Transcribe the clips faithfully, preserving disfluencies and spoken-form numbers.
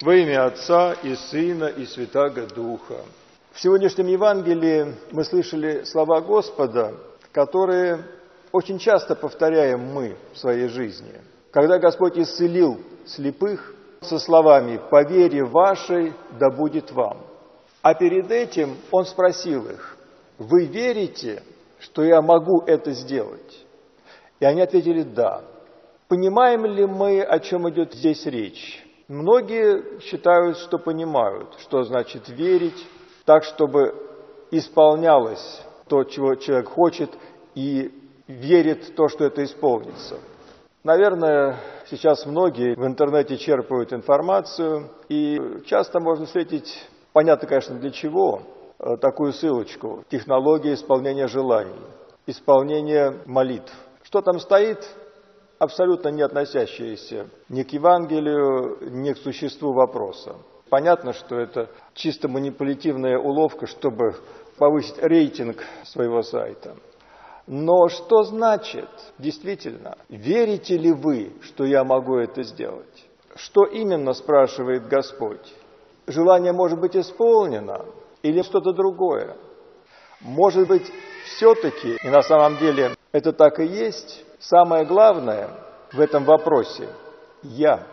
Во имя Отца и Сына и Святаго Духа. В сегодняшнем Евангелии мы слышали слова Господа, которые очень часто повторяем мы в своей жизни. Когда Господь исцелил слепых со словами «По вере вашей да будет вам». А перед этим Он спросил их: «Вы верите, что я могу это сделать?» И они ответили «Да». Понимаем ли мы, о чем идет здесь речь? Многие считают, что понимают, что значит верить, так, чтобы исполнялось то, чего человек хочет, и верит в то, что это исполнится. Наверное, сейчас многие в интернете черпают информацию, и часто можно встретить, понятно, конечно, для чего, такую ссылочку: технология исполнения желаний, исполнение молитв. Что там стоит? Абсолютно не относящиеся ни к Евангелию, ни к существу вопроса. Понятно, что это чисто манипулятивная уловка, чтобы повысить рейтинг своего сайта. Но что значит, действительно, верите ли вы, что я могу это сделать? Что именно спрашивает Господь? Желание может быть исполнено или что-то другое? Может быть, все-таки, и на самом деле это так и есть, самое главное в этом вопросе – «Я».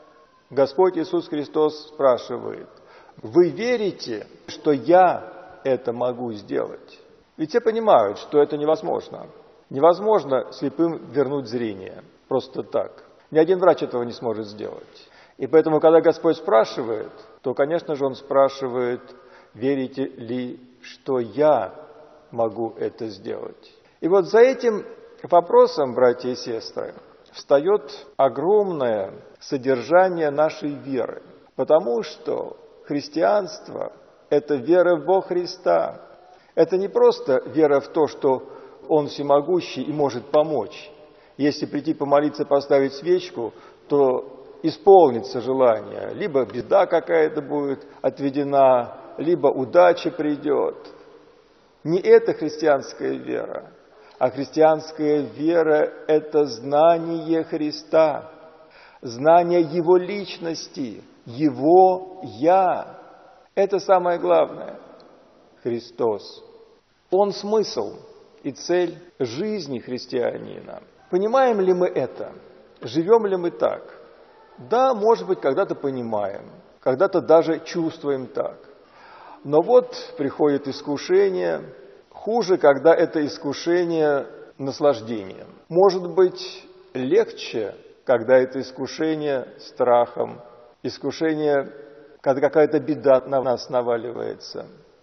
Господь Иисус Христос спрашивает: «Вы верите, что я это могу сделать?» Ведь все понимают, что это невозможно. Невозможно слепым вернуть зрение просто так. Ни один врач этого не сможет сделать. И поэтому, когда Господь спрашивает, то, конечно же, Он спрашивает: «Верите ли, что я могу это сделать?» И вот за этим вопросом, братья и сестры, встает огромное содержание нашей веры. Потому что христианство – это вера во Христа. Это не просто вера в то, что Он всемогущий и может помочь. Если прийти помолиться, поставить свечку, то исполнится желание. Либо беда какая-то будет отведена, либо удача придет. Не это христианская вера. А христианская вера – это знание Христа, знание Его личности, Его «Я». Это самое главное. Христос. Он смысл и цель жизни христианина. Понимаем ли мы это? Живем ли мы так? Да, может быть, когда-то понимаем, когда-то даже чувствуем так. Но вот приходит искушение. Хуже, когда это искушение наслаждением. Может быть, легче, когда это искушение страхом, искушение, когда какая-то беда на нас наваливается.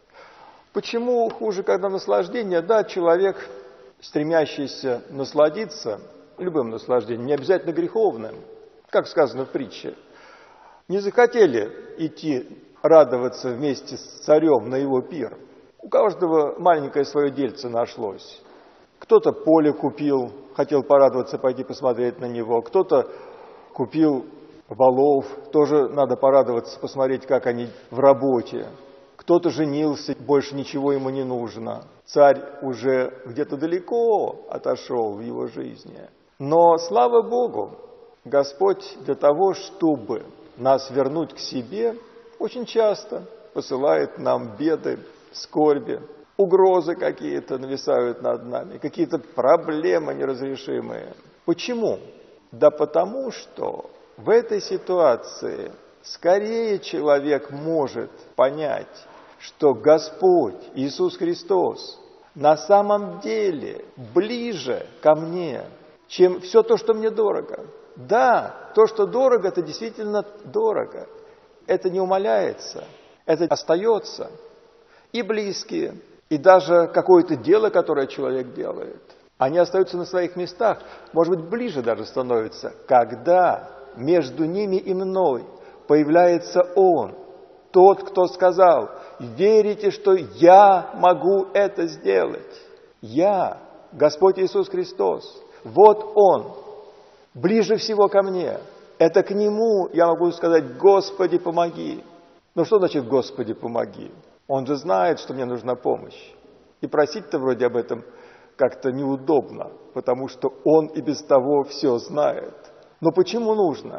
Почему хуже, когда наслаждение? Да, человек, стремящийся насладиться любым наслаждением, не обязательно греховным, как сказано в притче, не захотели идти радоваться вместе с царем на его пир. У каждого маленькое свое дельце нашлось. Кто-то поле купил, хотел порадоваться, пойти посмотреть на него. Кто-то купил волов, тоже надо порадоваться, посмотреть, как они в работе. Кто-то женился, больше ничего ему не нужно. Царь уже где-то далеко отошел в его жизни. Но, слава Богу, Господь для того, чтобы нас вернуть к себе, очень часто посылает нам беды, скорби, угрозы какие-то нависают над нами, какие-то проблемы неразрешимые. Почему? Да потому что в этой ситуации скорее человек может понять, что Господь Иисус Христос на самом деле ближе ко мне, чем все то, что мне дорого. Да, то, что дорого, это действительно дорого. Это не умаляется, это остается. И близкие, и даже какое-то дело, которое человек делает, они остаются на своих местах, может быть, ближе даже становятся, когда между ними и мной появляется Он, тот, кто сказал: «Верите, что я могу это сделать?» Я, Господь Иисус Христос, вот Он, ближе всего ко мне. Это к Нему я могу сказать: «Господи, помоги». Ну что значит «Господи, помоги»? Он же знает, что мне нужна помощь. И просить-то вроде об этом как-то неудобно, потому что Он и без того все знает. Но почему нужно?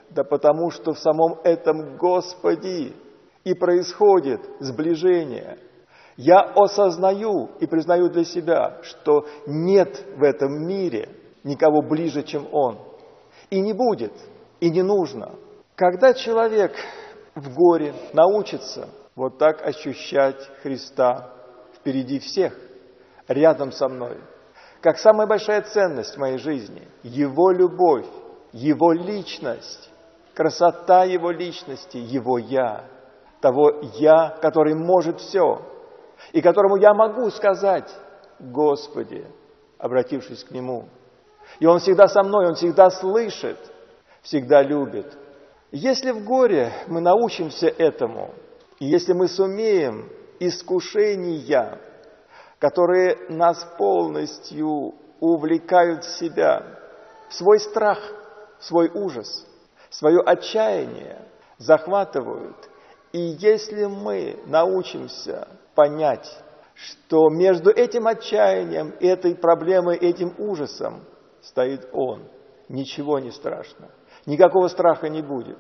Да потому что в самом этом Господе и происходит сближение. Я осознаю и признаю для себя, что нет в этом мире никого ближе, чем Он. И не будет, и не нужно. Когда человек в горе научится вот так ощущать Христа впереди всех, рядом со мной, как самая большая ценность в моей жизни, Его любовь, Его личность, красота Его личности, Его «Я», того «Я», который может все, и которому я могу сказать «Господи», обратившись к Нему. И Он всегда со мной, Он всегда слышит, всегда любит. Если в горе мы научимся этому, и если мы сумеем искушения, которые нас полностью увлекают в себя, в свой страх, в свой ужас, в свое отчаяние, захватывают, и если мы научимся понять, что между этим отчаянием, этой проблемой, этим ужасом стоит Он, ничего не страшно, никакого страха не будет.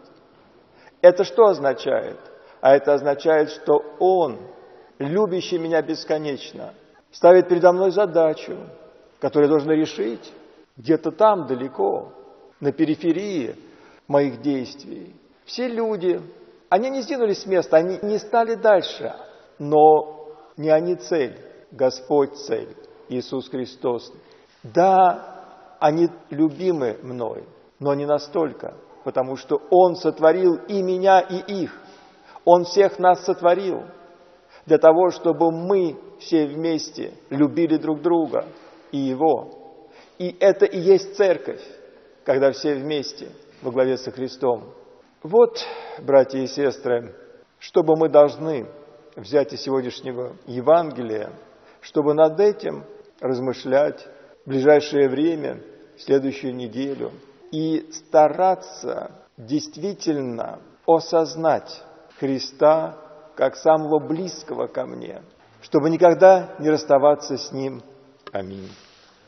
Это что означает? А это означает, что Он, любящий меня бесконечно, ставит передо мной задачу, которую я должен решить где-то там, далеко, на периферии моих действий. Все люди, они не сдвинулись с места, они не стали дальше, но не они цель, Господь цель, Иисус Христос. Да, они любимы мной, но не настолько, потому что Он сотворил и меня, и их. Он всех нас сотворил для того, чтобы мы все вместе любили друг друга и Его. И это и есть церковь, когда все вместе во главе со Христом. Вот, братья и сестры, что бы мы должны взять из сегодняшнего Евангелия, чтобы над этим размышлять в ближайшее время, в следующую неделю, и стараться действительно осознать Христа как самого близкого ко мне, чтобы никогда не расставаться с Ним. Аминь.